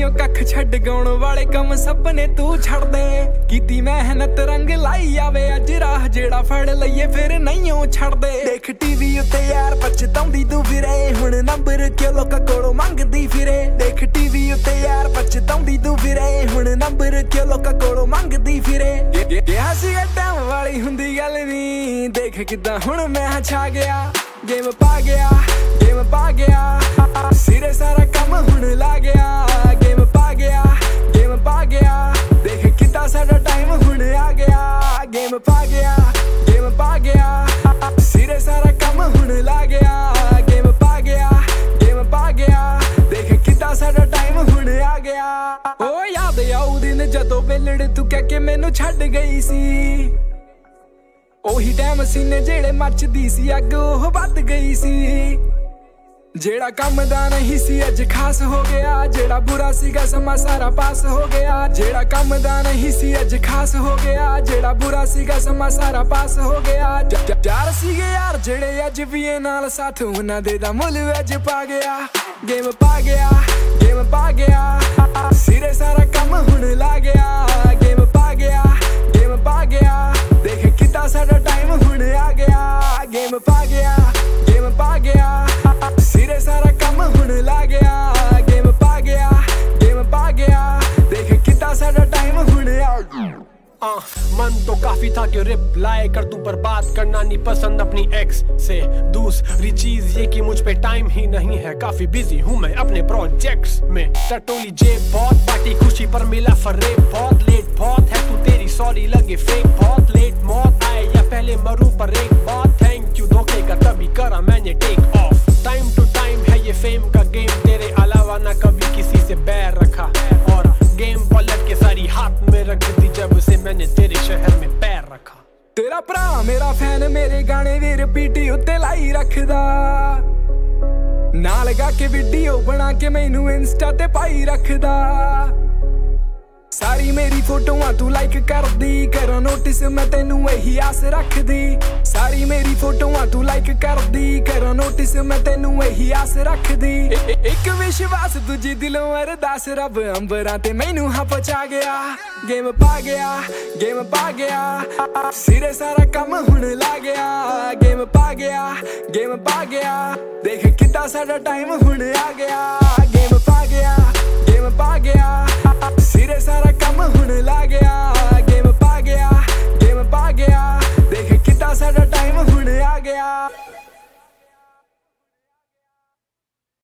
ਵਿੱਚੋਂ ਕੱਖ ਛੱਡ ਗਾਉਣ ਵਾਲੇ ਕੰਮ ਸੁਪਨੇ ਤੂੰ ਛੱਡ ਦੇ ਕੀਤੀ ਮਿਹਨਤ ਰੰਗ ਲਾਈ ਆਵੇ ਅੱਜ ਰਾਹ ਜਿਹੜਾ ਫੜ ਲਈਏ ਫਿਰ ਨਹੀਂਓ ਛੱਡਦੇ ਦੇਖ ਟੀਵੀ ਉੱਤੇ ਯਾਰ ਪਛਤਾਉਂਦੀ ਤੂੰ ਫਿਰੇ ਹੁਣ ਨੰਬਰ ਕਿਉਂ ਲੋਕਾਂ ਕੋਲੋਂ ਮੰਗਦੀ ਫਿਰੇ ਦੇਖ ਟੀਵੀ ਉੱਤੇ ਯਾਰ ਪਛਤਾਉਂਦੀ ਤੂੰ ਫਿਰੇ ਹੁਣ ਨੰਬਰ ਕਿਉਂ ਲੋਕਾਂ ਕੋਲੋਂ ਮੰਗਦੀ ਫਿਰੇ ਕਿਹਾ ਸੀ ਟਾਈਮ ਵਾਲੀ ਹੁੰਦੀ ਗੱਲ ਨਹੀਂ ਦੇਖ ਕਿਦਾਂ ਹੁਣ ਮੈਂ ਛਾ ਗਿਆ ਗੇਮ ਪਾ ਗਿਆ ਸਿਰੇ ਸਾਰਾ ਕੰਮ ਹੁਣ ਲਾ ਗਿਆ ਗੇਮ ਪਾ ਗਿਆ ਦੇਖ ਕਿਦਾਂ ਸਾਡਾ ਟਾਈਮ ਹੁਣ ਆ ਗਿਆ ਗੇਮ ਪਾ ਗਿਆ ਸਿਰੇ ਸਾਰਾ ਕੰਮ ਹੁਣ ਲਾ ਗਿਆ ਗੇਮ ਪਾ ਗਿਆ ਦੇਖ ਕਿਦਾਂ ਸਾਡਾ ਟਾਈਮ ਹੁਣ ਆ ਗਿਆ ਓ ਯਾਦ ਆਉ ਦਿਨ ਜਦੋਂ ਵੇਲੜ ਤੂੰ ਕਹਿ ਕੇ ਮੈਨੂੰ ਛੱਡ ਗਈ ਸੀ ਉਹੀ ਟਾਈਮ ਸੀਨੇ ਜਿਹੜੇ ਮੱਚਦੀ ਸੀ ਅੱਗ ਉਹ ਵੱਧ ਗਈ ਸੀ ਜਿਹੜਾ ਕੰਮ ਦਾ ਨਹੀਂ ਸੀ ਅੱਜ ਖਾਸ ਹੋ ਗਿਆ ਜਿਹੜਾ ਬੁਰਾ ਸੀਗਾ ਸਮਾਂ ਸਾਰਾ ਪਾਸ ਹੋ ਗਿਆ ਜਿਹੜਾ ਕੰਮ ਦਾ ਨਹੀਂ ਸੀ ਅੱਜ ਖਾਸ ਹੋ ਗਿਆ ਜਿਹੜਾ ਬੁਰਾ ਸੀਗਾ ਸਮਾਂ ਸਾਰਾ ਪਾਸ ਹੋ ਗਿਆ ਚਾਰ ਸੀਗੇ ਯਾਰ ਜਿਹੜੇ ਅੱਜ ਵੀ ਇਹ ਨਾਲ ਸਾਥ ਉਹਨਾਂ ਦੇ ਦਾ ਮੁੱਲ ਅੱਜ ਪਾ ਗਿਆ ਗੇਮ ਪਾ ਗਿਆ ਸਿਰੇ ਸਾਰਾ ਕੰਮ ਹੁਣ ਲਾ ਗਿਆ ਗੇਮ ਪਾ ਗਿਆ ਦੇਖ ਕਿਦਾਂ ਸਾਡਾ ਟਾਈਮ ਹੁਣ ਆ ਗਿਆ ਗੇਮ ਪਾ ਗਿਆ ਸਿਰੇ ਸਾਰਾ ਕੰਮ ਹੁਣ ਲਾ ਗਿਆ ਗੇਮ ਪਾ ਗਿਆ देख कितना सारा टाइम होने मन तो काफी था कि रिप्लाई कर दूं पर बात करना नहीं पसंद अपनी एक्स से दूसरी चीज ये कि मुझ पे टाइम ही नहीं है काफी बिजी हूँ मैं अपने प्रोजेक्ट्स में टटोली जेब बहुत पार्टी खुशी पर मिला फरेब बहुत लेट बहुत है तू तेरी सॉरी लगे फेक बहुत लेट मौत आए या पहले मरूं पर एक बात थैंक यू धोखे का तभी करा मैंने take off time to time है ये फेम का गेम तेरे अलावा ना कभी किसी से बैर रखा और गेम पलट के सारी हाथ में रख दी जब से मैंने तेरे शहर में पैर रखा तेरा भरा मेरा फैन मेरे गाने भी रिपीट उत्ते लाई रखदा ना लगा के वीडियो बना के मैनू इंस्टा ते पाई रखदा सारी मेरी फोटोआं तू लाइक करदी करा नोटिस मैं तेनू यही आस रखदी सारी मेरी फोटोआं तू लाइक करदी करा नोटिस मैं तेनू यही आस रखदी एक विश्वास दूजी दिलों अरदास रब अंबरां ते मैनू हाँ पहुंचा गया गेम पा गया सिरे सारा काम हुण ला गया गेम पा गया देख कितना सारा टाइम हुण आ गया गेम पा गया सिरे सारा काम हुण ला गया गेम पा गया देख कितना सारा टाइम हुण आ गया।